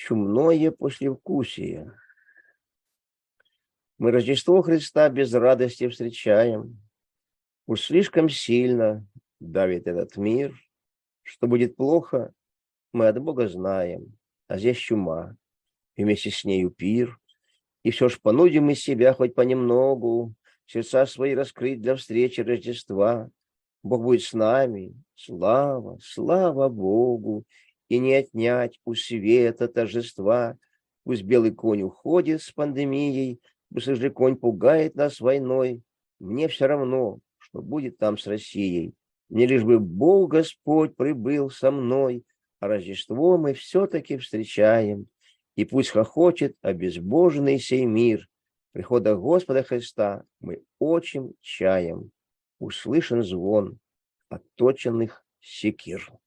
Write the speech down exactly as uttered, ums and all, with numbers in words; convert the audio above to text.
чумное послевкусие. Мы Рождество Христа без радости встречаем. Уж слишком сильно давит этот мир. Что будет плохо, мы от Бога знаем. А здесь чума, и вместе с нею пир. И все ж понудим мы себя хоть понемногу, сердца свои раскрыть для встречи Рождества. Бог будет с нами, слава, слава Богу, и не отнять у света торжества. Пусть белый конь уходит с пандемией, пусть же конь пугает нас войной. Мне все равно, что будет там с Россией. Мне лишь бы Бог Господь прибыл со мной, а Рождество мы все-таки встречаем. И пусть хохочет обезбоженный сей мир. Прихода Господа Христа мы очень чаем. Услышан звон отточенных секир.